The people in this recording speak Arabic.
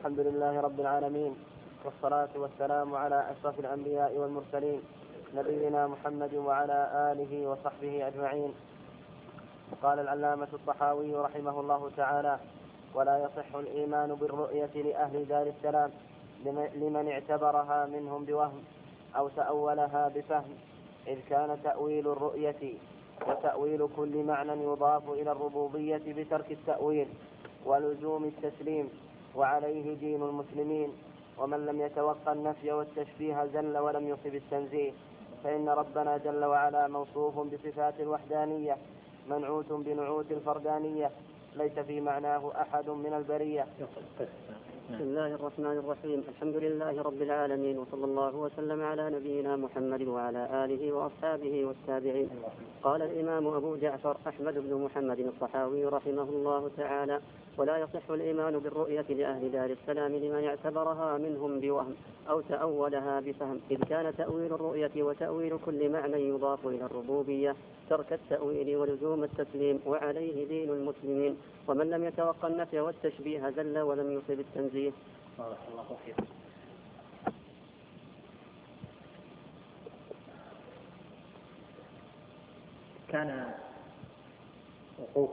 الحمد لله رب العالمين، والصلاة والسلام على أشرف الأنبياء والمرسلين نبينا محمد وعلى آله وصحبه أجمعين. قال العلامة الطحاوي رحمه الله تعالى: ولا يصح الإيمان بالرؤية لأهل دار السلام لمن اعتبرها منهم بوهم أو تأولها بفهم، إذ كان تأويل الرؤية وتأويل كل معنى يضاف إلى الربوبية بترك التأويل ولزوم التسليم، وعليه دين المسلمين. ومن لم يتوقع النفي والتشبيه زل ولم يصب التنزيه، فإن ربنا جل وعلا موصوف بصفات الوحدانية منعوت بنعوت الفردانية ليس في معناه أحد من البرية. بسم الله الرحمن الرحيم. الحمد لله رب العالمين، وصلى الله وسلم على نبينا محمد وعلى آله وأصحابه والتابعين. قال الإمام أبو جعفر أحمد بن محمد الطحاوي رحمه الله تعالى: ولا يصح الإيمان بالرؤية لأهل دار السلام لمن اعتبرها منهم بوهم أو تأولها بفهم، إذ كان تأويل الرؤية وتأويل كل معنى يضاف إلى الربوبية ترك التأويل ولزوم التسليم، وعليه دين المسلمين. ومن لم يتوقع النفي والتشبيه زل ولم يصب التنزيه. بارك الله فيك. كان وقوف